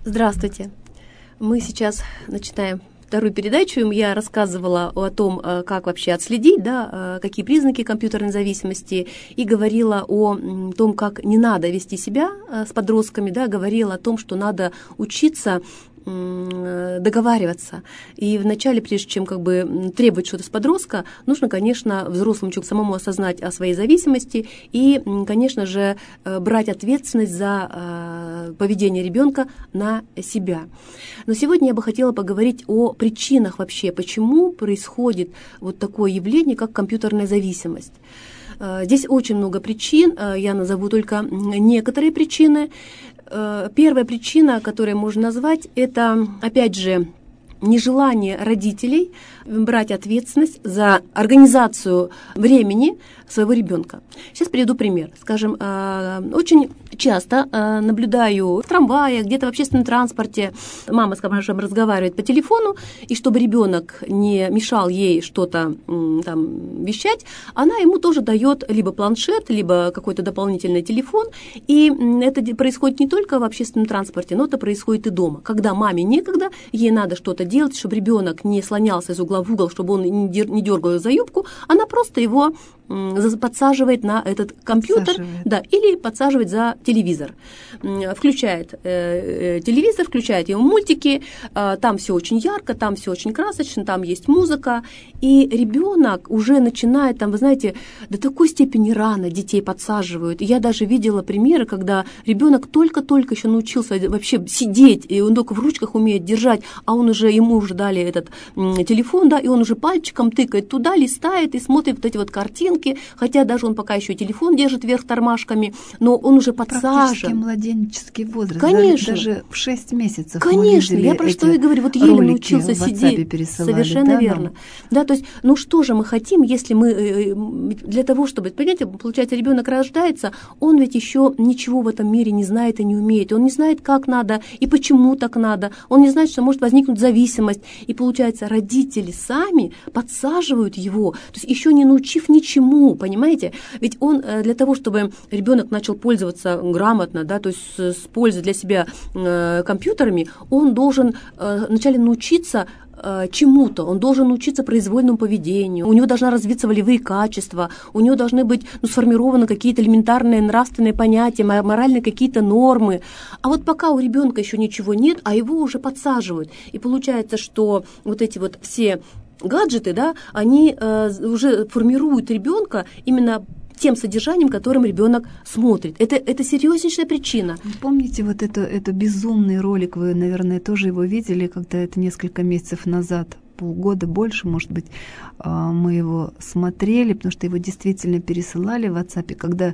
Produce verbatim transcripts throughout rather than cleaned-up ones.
Здравствуйте. Мы сейчас начинаем вторую передачу. Я рассказывала о том, как вообще отследить, да, какие признаки компьютерной зависимости, и говорила о том, как не надо вести себя с подростками, да, говорила о том, что надо учиться договариваться. И вначале, прежде чем как бы требовать что-то с подростка, нужно, конечно, взрослому человеку самому осознать о своей зависимости и, конечно же, брать ответственность за поведение ребенка на себя. Но сегодня я бы хотела поговорить о причинах вообще, почему происходит вот такое явление, как компьютерная зависимость. Здесь очень много причин, я назову только некоторые причины. Первая причина, которую можно назвать, это, опять же, нежелание родителей брать ответственность за организацию времени своего ребенка. Сейчас приведу пример. Скажем, очень часто наблюдаю в трамвае, где-то в общественном транспорте, мама, скажем, разговаривает по телефону, и чтобы ребенок не мешал ей что-то там вещать, она ему тоже дает либо планшет, либо какой-то дополнительный телефон, и это происходит не только в общественном транспорте, но это происходит и дома. Когда маме некогда, ей надо что-то делать, чтобы ребенок не слонялся из угла в угол, чтобы он не дергал за юбку, она просто его подсаживает на этот компьютер, да, или подсаживает за телевизор. Включает э, телевизор, включает его мультики, э, там все очень ярко, там все очень красочно, там есть музыка, и ребенок уже начинает, там, вы знаете, до такой степени рано детей подсаживают. И я даже видела примеры, когда ребенок только-только еще научился вообще сидеть, и он только в ручках умеет держать, а он уже, ему уже дали этот м, телефон, да, и он уже пальчиком тыкает туда, листает и смотрит вот эти вот картинки, хотя даже он пока еще телефон держит вверх тормашками, но он уже подсажен. Практически младенческий возраст. Конечно. Даже в шесть месяцев. Конечно, я про что и говорю. Вот еле научился сидеть. Совершенно да, верно. Нам? Да, то есть, ну что же мы хотим, если мы для того, чтобы, понимаете, получается, ребенок рождается, он ведь еще ничего в этом мире не знает и не умеет. Он не знает, как надо и почему так надо. Он не знает, что может возникнуть зависимость. И получается, родители сами подсаживают его, то есть еще не научив ничему. Понимаете? Ведь он для того, чтобы ребенок начал пользоваться грамотно, да, то есть с пользой для себя э, компьютерами, он должен э, вначале научиться э, чему-то, он должен научиться произвольному поведению, у него должны развиться волевые качества, у него должны быть ну, сформированы какие-то элементарные нравственные понятия, моральные какие-то нормы. А вот пока у ребенка еще ничего нет, а его уже подсаживают. И получается, что вот эти вот все гаджеты, да, они э, уже формируют ребенка именно тем содержанием, которым ребенок смотрит. Это, это серьезнейшая причина. Помните вот это, это безумный ролик, вы, наверное, тоже его видели, когда это несколько месяцев назад, полгода больше, может быть, мы его смотрели, потому что его действительно пересылали в WhatsApp, когда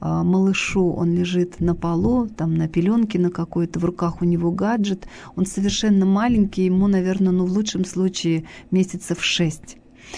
малышу он лежит на полу, там на пеленке на какой-то, в руках у него гаджет, он совершенно маленький, ему, наверное, ну в лучшем случае месяцев шесть.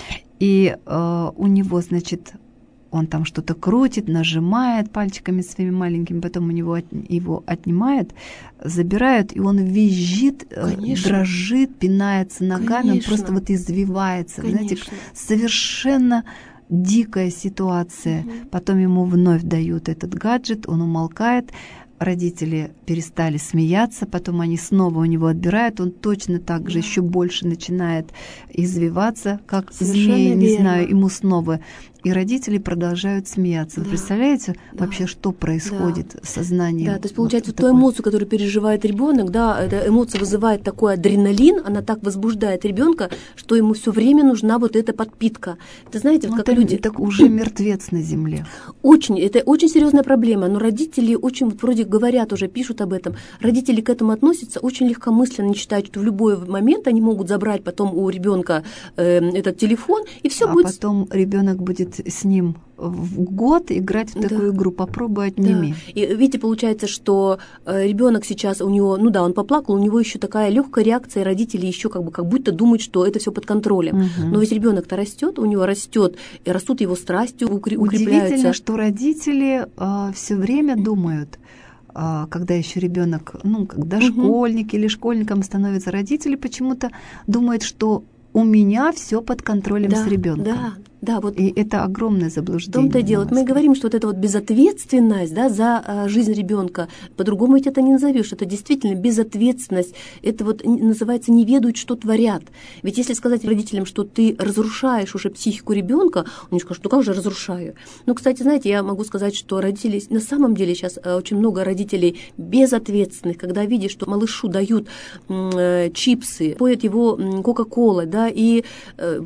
И э, у него, значит, он там что-то крутит, нажимает пальчиками своими маленькими, потом у него от, его отнимают, забирают, и он визжит, Конечно. дрожит, пинается ногами, Конечно. он просто вот извивается. Конечно. Знаете, совершенно дикая ситуация. Угу. Потом ему вновь дают этот гаджет, он умолкает. Родители перестали смеяться, потом они снова у него отбирают, он точно так же да. еще больше начинает извиваться, как змея, не знаю, ему снова. И родители продолжают смеяться. Да. Вы представляете да. вообще, что происходит да. с сознанием? Да, то есть получается, вот ту эмоцию, которую переживает ребенок, да, эта эмоция вызывает такой адреналин, она так возбуждает ребенка, что ему все время нужна вот эта подпитка. Это знаете, вот как это, люди, так уже мертвец на земле. Очень, это очень серьезная проблема, но родители очень вот вроде говорят уже, пишут об этом. Родители к этому относятся очень легкомысленно, они считают, что в любой момент они могут забрать потом у ребенка э, этот телефон, и все а будет. А потом ребенок будет с ним в год играть в такую да. игру, попробуй отними. Да. И видите, получается, что ребенок сейчас у него, ну да, он поплакал, у него еще такая легкая реакция, родители еще как бы как будто думают, что это все под контролем. Угу. Но ведь ребенок-то растет, у него растет, и растут его страсти, укрепляются. Удивительно, что родители э, все время думают, э, когда еще ребенок, ну, когда угу. школьник или школьником становится, родители почему-то думают, что у меня все под контролем да, с ребенком. Да. Да, вот. И это огромное заблуждение. В том-то и дело. Мы говорим, что вот эта вот безответственность, да, за а, жизнь ребенка, по-другому ведь это не назовешь. Это действительно безответственность. Это вот называется не ведают, что творят. Ведь если сказать родителям, что ты разрушаешь уже психику ребенка, они скажут, ну как же разрушаю? Ну, кстати, знаете, я могу сказать, что родители, на самом деле сейчас очень много родителей безответственных, когда видят, что малышу дают м, чипсы, поят его м, кока-колой, да, и э,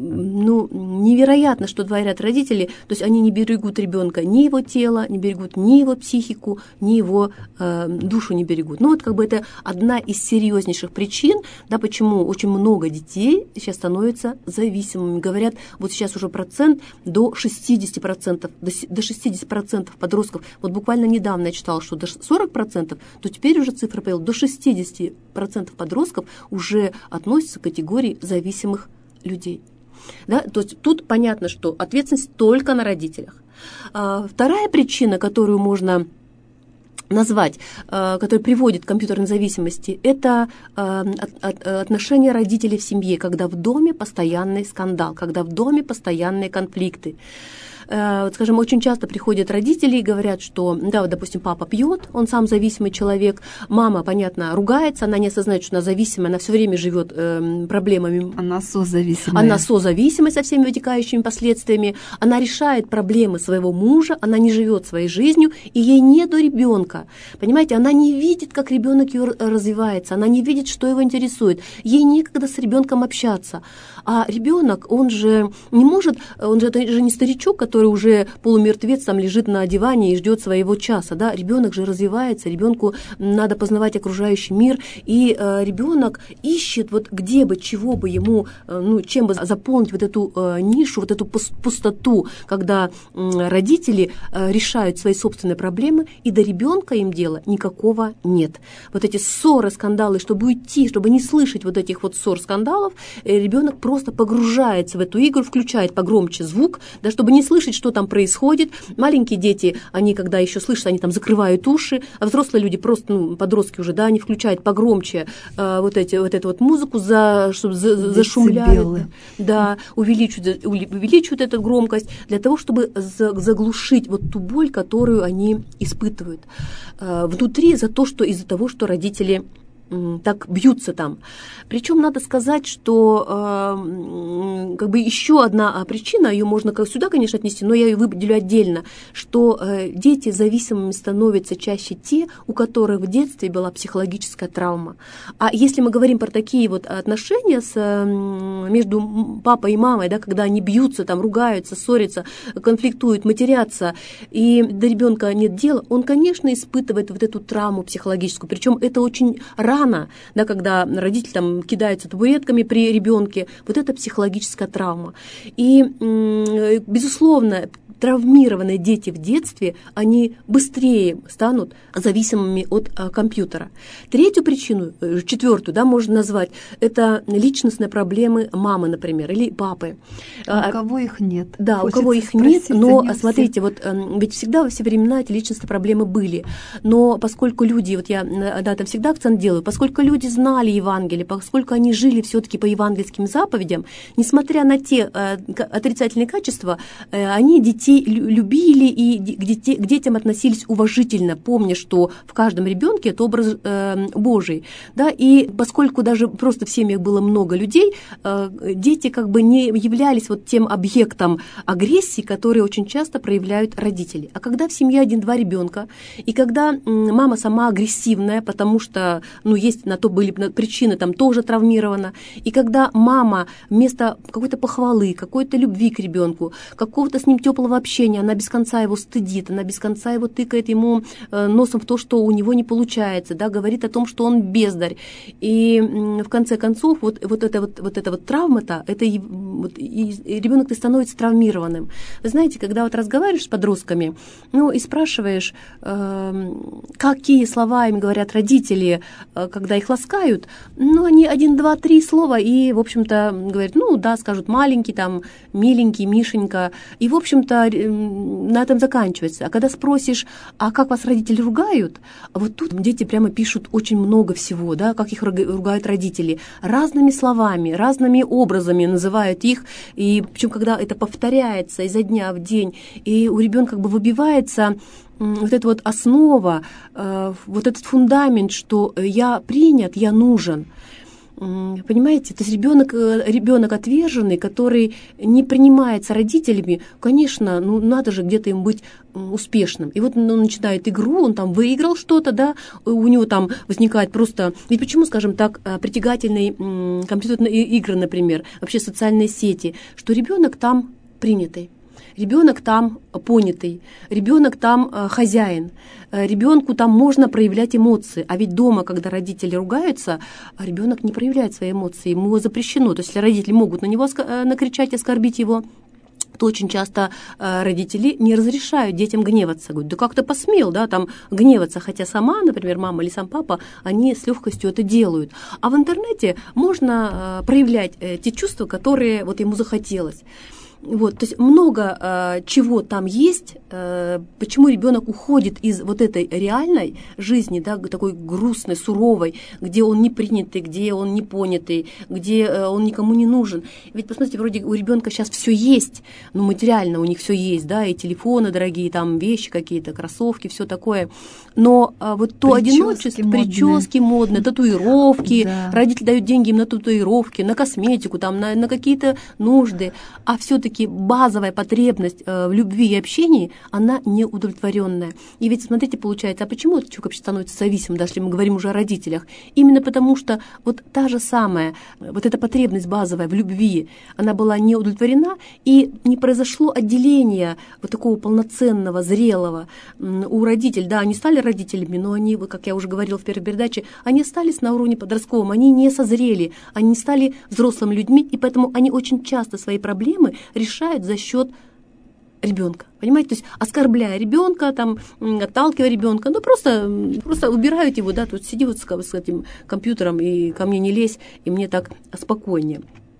ну, невероятно Вероятно, что творят родители, то есть они не берегут ребенка, ни его тело, не берегут ни его психику, ни его э, душу не берегут. Ну вот как бы это одна из серьезнейших причин, да, почему очень много детей сейчас становятся зависимыми. Говорят, вот сейчас уже процент до шестьдесят процентов, до шестьдесят процентов подростков, вот буквально недавно я читала, что до сорок процентов, то теперь уже цифра появилась, до шестьдесят процентов подростков уже относятся к категории зависимых людей. Да, то есть тут понятно, что ответственность только на родителях. А, вторая причина, которую можно назвать, а, которая приводит к компьютерной зависимости, это а, от, от, отношения родителей в семье, когда в доме постоянный скандал, когда в доме постоянные конфликты. Вот, скажем, очень часто приходят родители и говорят, что, да, вот, допустим, папа пьет, он сам зависимый человек, мама, понятно, ругается, она не осознает, что она зависимая, она все время живет э, проблемами. Она созависимая. Она созависимая со всеми вытекающими последствиями, она решает проблемы своего мужа, она не живет своей жизнью, и ей не до ребенка. Понимаете, она не видит, как ребенок ее развивается, она не видит, что его интересует, ей некогда с ребенком общаться. А ребенок, он же не может, он же, это же не старичок, который который уже полумертвец там лежит на диване и ждет своего часа, да, ребенок же развивается, ребенку надо познавать окружающий мир, и э, ребенок ищет вот где бы, чего бы ему, э, ну, чем бы заполнить вот эту э, нишу, вот эту пустоту, когда э, родители э, решают свои собственные проблемы, и до ребенка им дела никакого нет. Вот эти ссоры, скандалы, чтобы уйти, чтобы не слышать вот этих вот ссор, скандалов, э, ребенок просто погружается в эту игру, включает погромче звук, да, чтобы не слышать, что там происходит. Маленькие дети, они, когда еще слышат, они там закрывают уши, а взрослые люди, просто, ну, подростки уже, да, они включают погромче э, вот, эти, вот эту вот музыку, за, чтобы за, зашумляют, да, увеличивают, увеличивают эту громкость для того, чтобы заглушить вот ту боль, которую они испытывают э, внутри за то, что из-за того, что родители так бьются там. Причем надо сказать, что э, как бы еще одна причина, ее можно сюда, конечно, отнести, но я ее выделю отдельно, что э, дети зависимыми становятся чаще те, у которых в детстве была психологическая травма. А если мы говорим про такие вот отношения с, э, между папой и мамой, да, когда они бьются, там, ругаются, ссорятся, конфликтуют, матерятся, и до ребенка нет дела, он, конечно, испытывает вот эту травму психологическую. Причем это очень рано. Рано, да, когда родители там кидаются табуретками при ребенке, вот это психологическая травма. И, безусловно, травмированные дети в детстве, они быстрее станут зависимыми от а, компьютера. Третью причину, четвертую, да, можно назвать, это личностные проблемы мамы, например, или папы. А у кого их нет? Да, Хочется у кого их нет, но смотрите, вот ведь всегда во все времена эти личностные проблемы были, но поскольку люди, вот я на этом всегда акцент делаю, поскольку люди знали Евангелие, поскольку они жили все-таки по евангельским заповедям, несмотря на те э, отрицательные качества, э, они детей любили и к, детей, к детям относились уважительно, помня, что в каждом ребенке это образ э, Божий. Да, и поскольку даже просто в семьях было много людей, э, дети как бы не являлись вот тем объектом агрессии, которые очень часто проявляют родители. А когда в семье один-два ребенка, и когда э, мама сама агрессивная, потому что, ну, есть на то были причины, там тоже травмирована, и когда мама вместо какой-то похвалы, какой-то любви к ребенку, какого-то с ним теплого общения, она без конца его стыдит, она без конца его тыкает ему носом в то, что у него не получается, да, говорит о том, что он бездарь. И в конце концов вот, вот эта вот, вот, эта вот травма-то, это и, вот, и ребенок-то становится травмированным. Вы знаете, когда вот разговариваешь с подростками, ну, и спрашиваешь, э, какие слова им говорят родители, когда их ласкают, ну, они один, два, три слова и, в общем-то, говорят, ну, да, скажут маленький, там, миленький, Мишенька, и, в общем-то, на этом заканчивается. А когда спросишь, а как вас родители ругают, вот тут дети прямо пишут очень много всего, да, как их ругают родители, разными словами, разными образами называют их, и причем, когда это повторяется изо дня в день, и у ребенка как бы выбивается вот эта вот основа, вот этот фундамент, что я принят, я нужен. Понимаете, то есть ребенок, ребенок отверженный, который не принимается родителями, конечно, ну надо же где-то им быть успешным. И вот он начинает игру, он там выиграл что-то, да, у него там возникает просто... Ведь почему, скажем так, притягательные компьютерные игры, например, вообще социальные сети, что ребенок там принятый. Ребенок там понятый, ребенок там э, хозяин, э, ребенку там можно проявлять эмоции. А ведь дома, когда родители ругаются, ребенок не проявляет свои эмоции, ему запрещено. То есть если родители могут на него э, накричать, оскорбить его, то очень часто э, родители не разрешают детям гневаться. Говорят, да как ты посмел, да, там гневаться, хотя сама, например, мама или сам папа, они с легкостью это делают. А в интернете можно э, проявлять э, те чувства, которые вот ему захотелось. Вот, то есть много э, чего там есть, э, почему ребенок уходит из вот этой реальной жизни, да, такой грустной, суровой, где он не принятый, где он не понятый, где э, он никому не нужен. Ведь посмотрите, вроде у ребенка сейчас все есть, ну материально у них все есть, да, и телефоны дорогие, там вещи какие-то, кроссовки, все такое. Но э, вот то прически одиночество, модные. прически модные, татуировки, да. Родители дают деньги им на татуировки, на косметику, там, на, на какие-то нужды, а все-таки базовая потребность э, в любви и общении, она неудовлетворенная. И ведь, смотрите, получается, а почему этот человек вообще становится зависимым, даже если мы говорим уже о родителях? Именно потому, что вот та же самая, вот эта потребность базовая в любви, она была не удовлетворена, и не произошло отделения вот такого полноценного, зрелого у родителей. Да, они стали родителями, но они, как я уже говорила в первой передаче, они остались на уровне подростковом, они не созрели, они не стали взрослыми людьми, и поэтому они очень часто свои проблемы решают за счет ребенка, понимаете, то есть оскорбляя ребенка, там, отталкивая ребенка, ну просто, просто убирают его, да, тут сиди вот с, с этим компьютером и ко мне не лезь, и мне так спокойнее.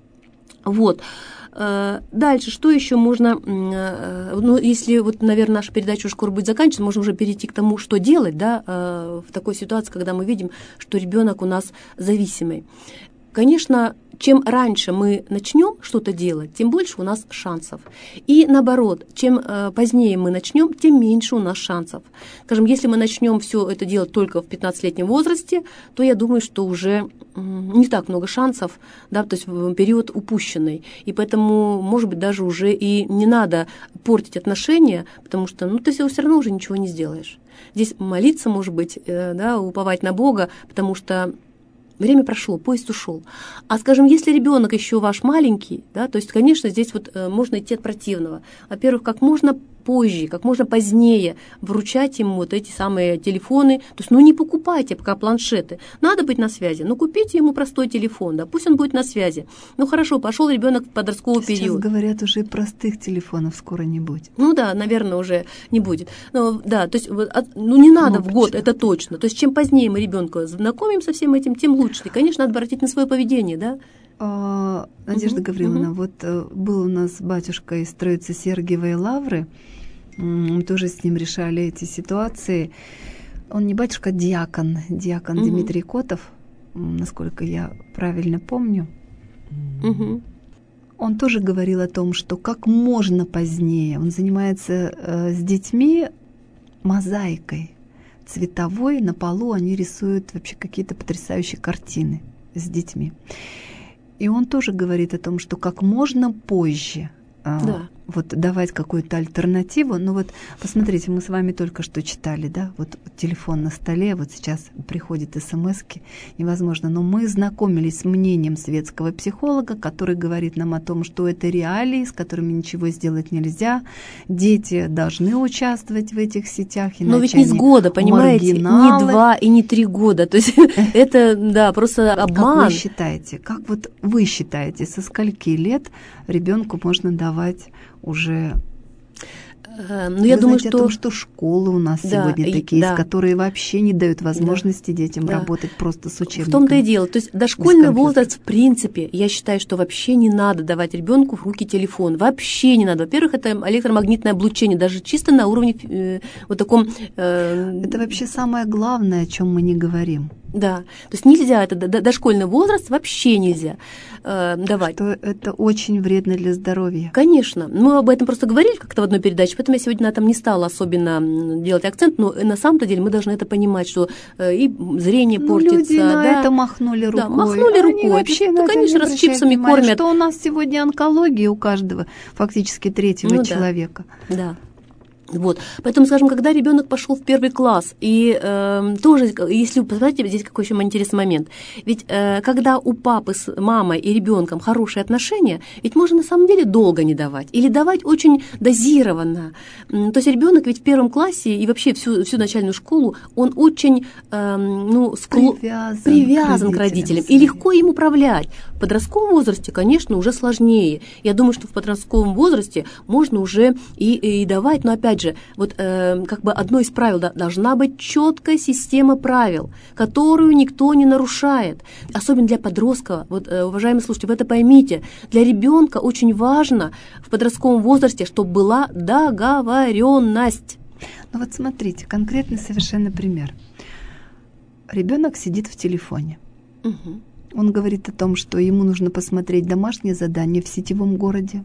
Вот. Дальше, что еще можно, ну, если, вот, наверное, наша передача уже скоро будет заканчиваться, можно уже перейти к тому, что делать, да, в такой ситуации, когда мы видим, что ребенок у нас зависимый. Конечно, чем раньше мы начнем что-то делать, тем больше у нас шансов. И наоборот, чем э, позднее мы начнем, тем меньше у нас шансов. Скажем, если мы начнем все это делать только в пятнадцатилетнем возрасте, то я думаю, что уже э, не так много шансов, да, то есть в период упущенный. И поэтому, может быть, даже уже и не надо портить отношения, потому что ну, ты все равно уже ничего не сделаешь. Здесь молиться, может быть, э, да, уповать на Бога, потому что время прошло, поезд ушел. А, скажем, если ребенок еще ваш маленький, да, то есть, конечно, здесь вот э, можно идти от противного. Во-первых, как можно позже, как можно позднее вручать ему вот эти самые телефоны. То есть, ну, не покупайте пока планшеты. Надо быть на связи. Ну, купите ему простой телефон, да, пусть он будет на связи. Ну, хорошо, пошел ребенок в подростковый Сейчас период. Сейчас говорят, уже и простых телефонов скоро не будет. Ну да, наверное, уже не будет. Но, да, то есть, ну, не надо ну, в год, это точно. То есть, чем позднее мы ребенка знакомим со всем этим, тем лучше. И, конечно, надо обратить на свое поведение, да? А, Надежда uh-huh, Гавриловна, uh-huh. вот uh, был у нас батюшка из Троицы Сергиевой Лавры, мы тоже с ним решали эти ситуации. Он не батюшка, а диакон, диакон uh-huh. Дмитрий Котов, насколько я правильно помню. Uh-huh. Он тоже говорил о том, что как можно позднее. Он занимается э, с детьми мозаикой цветовой, на полу они рисуют вообще какие-то потрясающие картины с детьми. И он тоже говорит о том, что как можно позже да. вот давать какую-то альтернативу. Ну вот посмотрите, мы с вами только что читали, да, вот телефон на столе, вот сейчас приходят смски, невозможно. Но мы знакомились с мнением светского психолога, который говорит нам о том, что это реалии, с которыми ничего сделать нельзя. Дети должны участвовать в этих сетях. Но ведь не с года, понимаете, маргиналы. Не два и не три года. То есть это, да, просто обман. Как вы считаете, как вот вы считаете, со скольки лет ребенку можно давать уже Ну, я Вы думаю, знаете что... о том, что школы у нас да, сегодня и, такие, да. есть, которые вообще не дают возможности да. детям да. работать просто с учебниками. В том-то и дело. То есть дошкольный возраст, в принципе, я считаю, что вообще не надо давать ребенку в руки телефон. Вообще не надо. Во-первых, это электромагнитное облучение, даже чисто на уровне э, вот таком... Э, это вообще самое главное, о чем мы не говорим. Да, то есть нельзя, это дошкольный возраст вообще нельзя э, давать. Что это очень вредно для здоровья. Конечно, мы об этом просто говорили как-то в одной передаче, поэтому я сегодня на этом не стала особенно делать акцент, но на самом-то деле мы должны это понимать, что э, и зрение ну, портится. Люди на да, это махнули рукой. Да, махнули Они рукой. Вообще ну, конечно, раз чипсами кормят. Что у нас сегодня онкология у каждого, фактически третьего ну, человека. Да. да. Вот. Поэтому, скажем, когда ребенок пошел в первый класс, и э, тоже, если вы посмотрите, здесь какой еще интересный момент, ведь э, когда у папы с мамой и ребенком хорошие отношения, ведь можно на самом деле долго не давать, или давать очень дозированно. То есть ребенок ведь в первом классе и вообще всю, всю начальную школу, он очень э, ну, скло... привязан, привязан к родителям, к родителям и легко им управлять. В подростковом возрасте, конечно, уже сложнее. Я думаю, что в подростковом возрасте можно уже и, и давать, но опять же, вот э, как бы одно из правил, да, должна быть четкая система правил, которую никто не нарушает. Особенно для подростка, вот, э, уважаемые слушатели, вы это поймите, для ребенка очень важно в подростковом возрасте, чтобы была договоренность. Ну вот смотрите, конкретный совершенно пример. Ребенок сидит в телефоне. Угу. Он говорит о том, что ему нужно посмотреть домашнее задание в сетевом городе.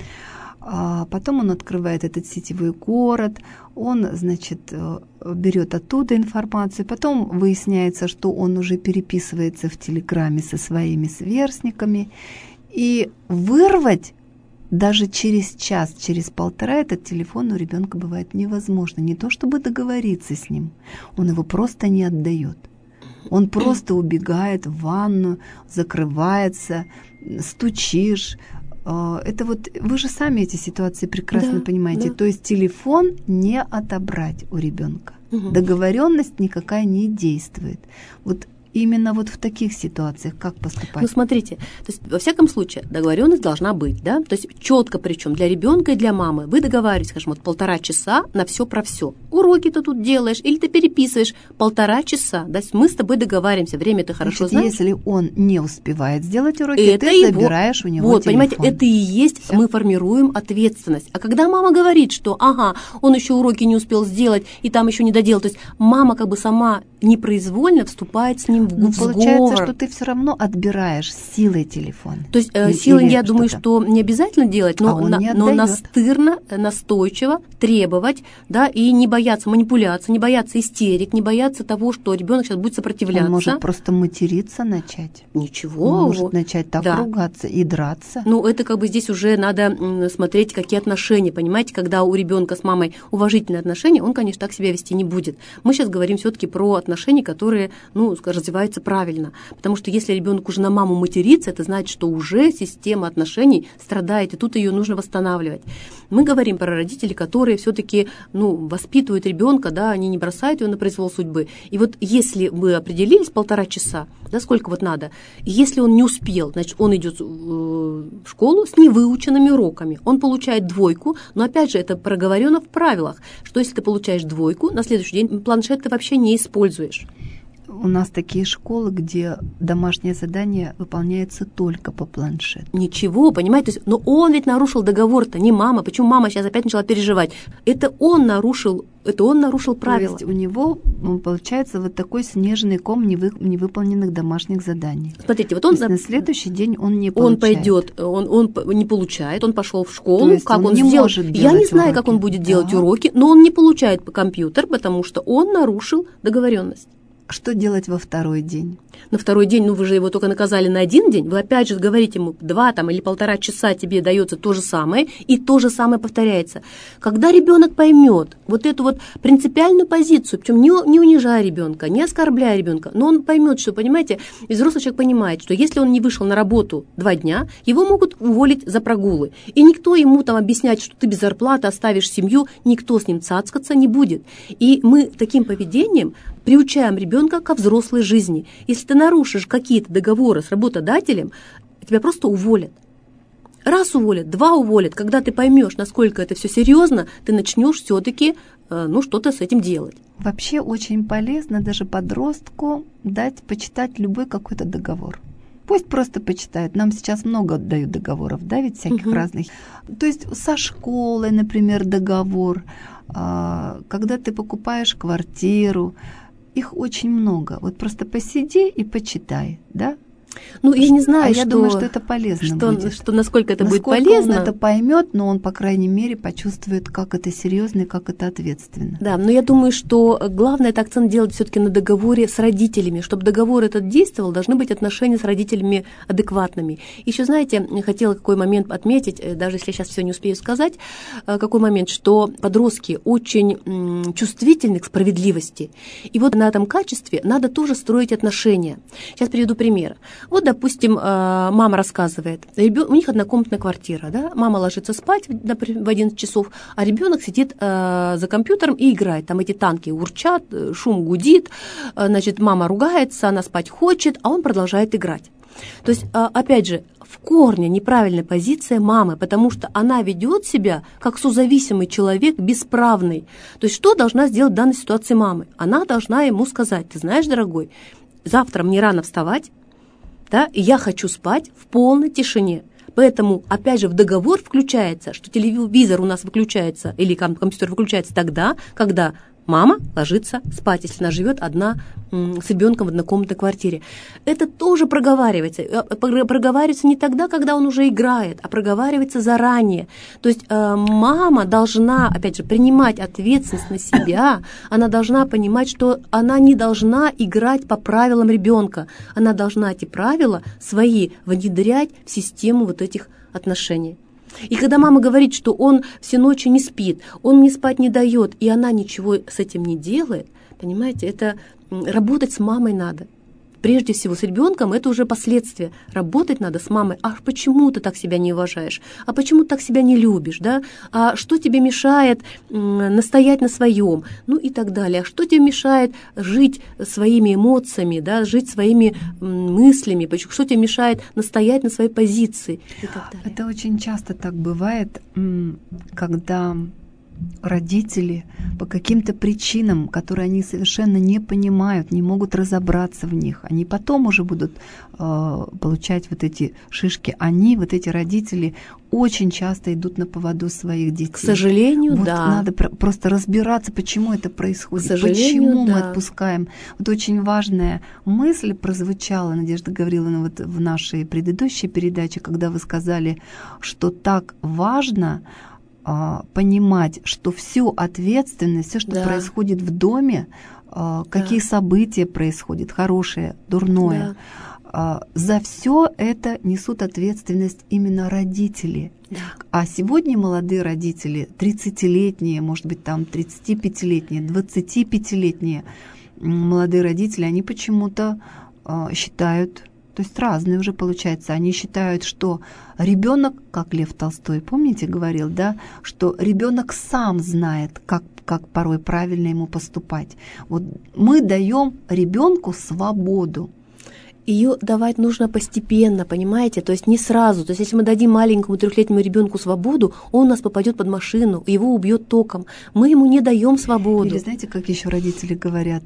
А потом он открывает этот сетевой город, он, значит, берет оттуда информацию, потом выясняется, что он уже переписывается в Телеграме со своими сверстниками, и вырвать даже через час, через полтора этот телефон у ребенка бывает невозможно. Не то чтобы договориться с ним, он его просто не отдает. Он просто убегает в ванну, закрывается, стучишь. Это вот вы же сами эти ситуации прекрасно да, понимаете. Да. То есть телефон не отобрать у ребенка. Угу. Договоренность никакая не действует. Вот именно вот в таких ситуациях как поступать? Ну, смотрите, то есть, во всяком случае, договоренность должна быть, да, то есть четко, причем для ребенка и для мамы. Вы договариваетесь, скажем, вот полтора часа на все про все. Уроки ты тут делаешь или ты переписываешь полтора часа, да, мы с тобой договариваемся, время ты хорошо Значит, знаешь. если он не успевает сделать уроки, это ты его, забираешь у него вот, телефон. понимаете, это и есть, всё. Мы формируем ответственность. А когда мама говорит, что, ага, он еще уроки не успел сделать и там еще не доделал, то есть мама как бы сама непроизвольно вступает с ним в, ну, в сговор. Получается, что ты все равно отбираешь силой телефон. То есть э, силой, я думаю, что не обязательно делать, но, а на, но настырно, настойчиво требовать, да, и не бояться манипуляции, не бояться истерик, не бояться того, что ребенок сейчас будет сопротивляться. Он может просто материться начать. Ничего. Он может начать так да. ругаться и драться. Ну, это как бы здесь уже надо смотреть, какие отношения, понимаете, когда у ребенка с мамой уважительные отношения, он, конечно, так себя вести не будет. Мы сейчас говорим все-таки про отношения, которые, ну, развиваются правильно. Потому что если ребенок уже на маму матерится, это значит, что уже система отношений страдает, и тут ее нужно восстанавливать. Мы говорим про родителей, которые все-таки, ну, воспитывают ребенка, да, они не бросают его на произвол судьбы. И вот если мы определились полтора часа, да, сколько вот надо, и если он не успел, значит, он идет в школу с невыученными уроками, он получает двойку, но опять же это проговорено в правилах, что если ты получаешь двойку, на следующий день планшет ты вообще не используешь. У нас такие школы, где домашнее задание выполняется только по планшету. Ничего, понимаете? То есть, но он ведь нарушил договор-то, не мама. Почему мама сейчас опять начала переживать? Это он нарушил, это он нарушил правила. То есть у него получается вот такой снежный ком невы, невыполненных домашних заданий. Смотрите, вот он... То есть на следующий день он не получает. Он пойдет, он, он не получает, он пошел в школу, как он, он не сделал... может Я не знаю, уроки. как он будет да. делать уроки, но он не получает компьютер, потому что он нарушил договоренность. Что делать во второй день? На второй день, ну вы же его только наказали на один день, вы опять же говорите ему, два там, или полтора часа тебе дается то же самое, и то же самое повторяется. Когда ребенок поймет вот эту вот принципиальную позицию, причем не, не унижая ребенка, не оскорбляя ребенка, но он поймет, что, понимаете, взрослый человек понимает, что если он не вышел на работу два дня, его могут уволить за прогулы. И никто ему там объяснять, что ты без зарплаты оставишь семью, никто с ним цацкаться не будет. И мы таким поведением приучаем ребенка ко взрослой жизни. Если ты нарушишь какие-то договоры с работодателем, тебя просто уволят. Раз уволят, два уволят. Когда ты поймешь, насколько это все серьезно, ты начнешь все-таки ну, что-то с этим делать. Вообще очень полезно даже подростку дать почитать любой какой-то договор. Пусть просто почитают. Нам сейчас много дают договоров, да, ведь всяких угу. разных. То есть со школой, например, договор. Когда ты покупаешь квартиру, их очень много. Вот просто посиди и почитай, да? Ну, я не знаю, а что, я думаю, что это полезно что, будет. Что, насколько это насколько будет полезно. Он это поймет, но он, по крайней мере, почувствует, как это серьезно и как это ответственно. Да, но я думаю, что главное это акцент делать все-таки на договоре с родителями. Чтобы договор этот действовал, должны быть отношения с родителями адекватными. Еще, знаете, хотела какой момент отметить, даже если я сейчас все не успею сказать, какой момент, что подростки очень чувствительны к справедливости. И вот на этом качестве надо тоже строить отношения. Сейчас приведу пример. Вот, допустим, мама рассказывает, у них однокомнатная квартира, да? Мама ложится спать в одиннадцать часов, а ребенок сидит за компьютером и играет. Там эти танки урчат, шум гудит, значит, мама ругается, она спать хочет, а он продолжает играть. То есть, опять же, в корне неправильная позиция мамы, потому что она ведет себя как созависимый человек, бесправный. То есть, что должна сделать в данной ситуации мама? Она должна ему сказать: ты знаешь, дорогой, завтра мне рано вставать, да, и я хочу спать в полной тишине. Поэтому, опять же, в договор включается, что телевизор у нас выключается или компьютер выключается тогда, когда мама ложится спать, если она живет одна с ребенком в однокомнатной квартире. Это тоже проговаривается. Проговаривается не тогда, когда он уже играет, а проговаривается заранее. То есть э, мама должна, опять же, принимать ответственность на себя. Она должна понимать, что она не должна играть по правилам ребенка. Она должна эти правила свои внедрять в систему вот этих отношений. И когда мама говорит, что он все ночи не спит, он мне спать не дает, и она ничего с этим не делает, понимаете, это работать с мамой надо. Прежде всего с ребенком это уже последствия. Работать надо с мамой. А почему ты так себя не уважаешь? А почему ты так себя не любишь? Да? А что тебе мешает настоять на своем? Ну и так далее. А что тебе мешает жить своими эмоциями, да? Жить своими мыслями? Что тебе мешает настоять на своей позиции? И так далее. Это очень часто так бывает, когда родители по каким-то причинам, которые они совершенно не понимают, не могут разобраться в них, они потом уже будут э, получать вот эти шишки. Они, вот эти родители, очень часто идут на поводу своих детей. К сожалению, вот да. Надо про- просто разбираться, почему это происходит, К сожалению, почему да. мы отпускаем. Вот очень важная мысль прозвучала, Надежда Гавриловна, вот в нашей предыдущей передаче, когда вы сказали, что так важно понимать, что всю ответственность, все, что да. происходит в доме, какие да. события происходят, хорошее, дурное, да. за все это несут ответственность именно родители. Да. А сегодня молодые родители, тридцатилетние, может быть, там тридцатипятилетние, двадцатипятилетние молодые родители, они почему-то считают, то есть разные уже получается. Они считают, что ребенок, как Лев Толстой, помните, говорил, да, что ребенок сам знает, как, как порой правильно ему поступать. Вот мы даем ребенку свободу. Ее давать нужно постепенно, понимаете, то есть не сразу. То есть если мы дадим маленькому трехлетнему ребенку свободу, он у нас попадет под машину, его убьет током. Мы ему не даем свободу. Или знаете, как еще родители говорят?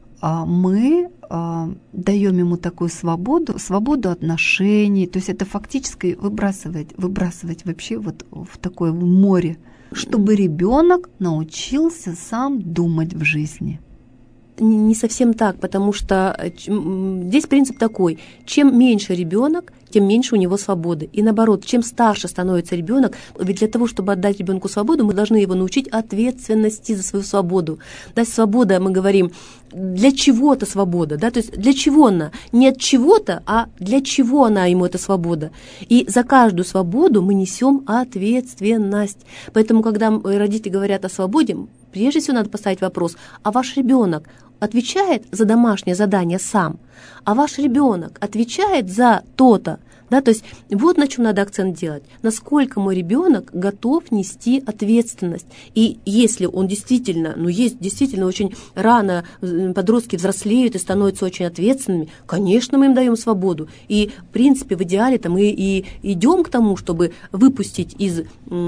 Мы даем ему такую свободу, свободу отношений, то есть это фактически выбрасывать, выбрасывать вообще вот в такое море, чтобы ребенок научился сам думать в жизни. Не совсем так, потому что здесь принцип такой: чем меньше ребенок, тем меньше у него свободы. И наоборот, чем старше становится ребенок, ведь для того, чтобы отдать ребенку свободу, мы должны его научить ответственности за свою свободу. Да, свобода, мы говорим, для чего-то свобода, да, то есть для чего она? Не от чего-то, а для чего она ему, эта свобода. И за каждую свободу мы несем ответственность. Поэтому, когда родители говорят о свободе, прежде всего надо поставить вопрос: а ваш ребенок, отвечает за домашнее задание сам, а ваш ребенок отвечает за то-то, да, то есть вот на чем надо акцент делать, насколько мой ребенок готов нести ответственность. И если он действительно, ну есть действительно очень рано подростки взрослеют и становятся очень ответственными, конечно, мы им даем свободу. И в принципе в идеале там мы и идем к тому, чтобы выпустить из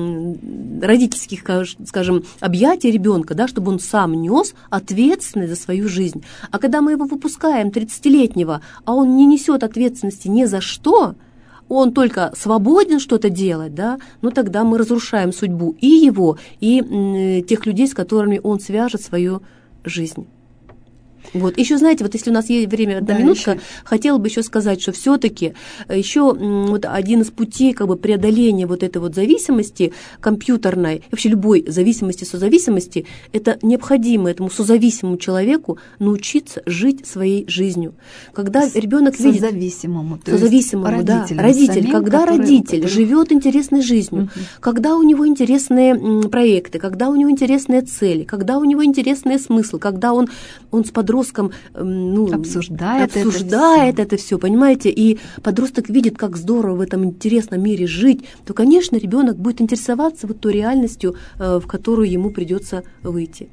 м, родительских, скажем, объятий ребенка, да, чтобы он сам нес ответственность за свою жизнь. А когда мы его выпускаем тридцатилетнего, а он не несет ответственности ни за что, он только свободен что-то делать, да, ну тогда мы разрушаем судьбу и его, и м, тех людей, с которыми он свяжет свою жизнь. Вот. Еще, знаете, вот если у нас есть время, одна да, минутка, еще. Хотела бы еще сказать, что все-таки еще вот один из путей как бы преодоления вот этой вот зависимости компьютерной, вообще любой зависимости, созависимости, это необходимо этому созависимому человеку научиться жить своей жизнью. Когда ребенок видит... Созависимому. Созависимому, да. Родитель, самим, когда который, родитель который... живет интересной жизнью, угу. когда у него интересные проекты, когда у него интересные цели, когда у него интересные смыслы, когда он, он с подростком ну, обсуждает, обсуждает это, это все, понимаете, и подросток видит, как здорово в этом интересном мире жить, то, конечно, ребенок будет интересоваться вот той реальностью, в которую ему придется выйти.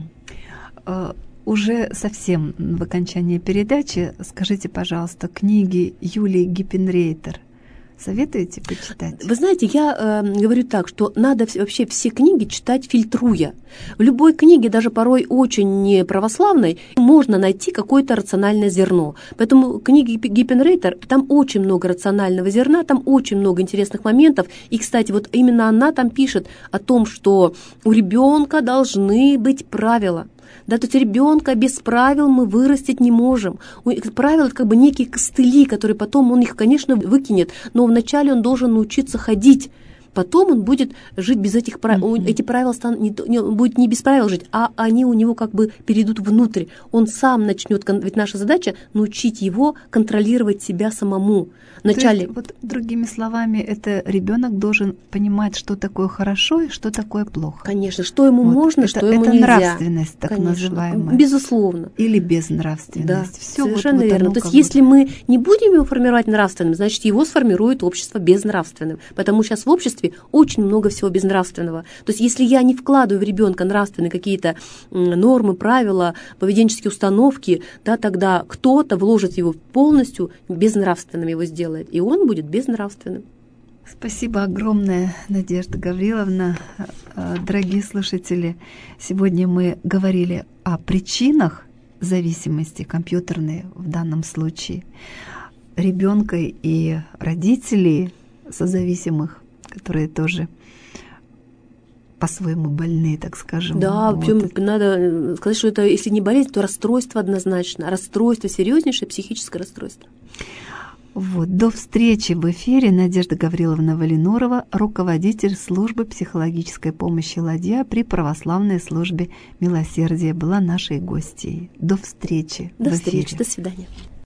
Угу. Уже совсем в окончании передачи скажите, пожалуйста, книги Юлии Гиппенрейтер советуете почитать? Вы знаете, я э, говорю так, что надо вообще все книги читать фильтруя. В любой книге, даже порой очень не православной, можно найти какое-то рациональное зерно. Поэтому книги Гиппенрейтер, там очень много рационального зерна, там очень много интересных моментов. И, кстати, вот именно она там пишет о том, что у ребенка должны быть правила. Да, то есть ребенка без правил мы вырастить не можем. Правила – это как бы некие костыли, которые потом он их, конечно, выкинет, но вначале он должен научиться ходить. Потом он будет жить без этих правил. Mm-hmm. Эти правила станут, не, не, он будет не без правил жить, а они у него как бы перейдут внутрь. Он сам начнет, ведь наша задача научить его контролировать себя самому. Вначале... То есть, вот, другими словами, это ребенок должен понимать, что такое хорошо и что такое плохо. Конечно, что ему вот, можно, это, что ему это нельзя. Это нравственность, так Конечно, называемая. Безусловно. Или безнравственность. Да, Всё совершенно вот, вот верно. оно, То есть, если бы... мы не будем его формировать нравственным, значит, его сформирует общество безнравственным. Потому что сейчас в обществе очень много всего безнравственного. То есть, если я не вкладываю в ребенка нравственные какие-то нормы, правила, поведенческие установки, да, тогда кто-то вложит его полностью безнравственным, его сделает, и он будет безнравственным. Спасибо огромное, Надежда Гавриловна. Дорогие слушатели, сегодня мы говорили о причинах зависимости компьютерной в данном случае ребенка и родителей созависимых, которые тоже по-своему больны, так скажем. Да, вот. причем надо сказать, что это, если не болезнь, то расстройство однозначно. Расстройство, серьезнейшее психическое расстройство. Вот. До встречи в эфире. Надежда Гавриловна Валинурова, руководитель службы психологической помощи «Ладья» при православной службе милосердия, была нашей гостьей. До встречи До в встречи, эфире. До свидания.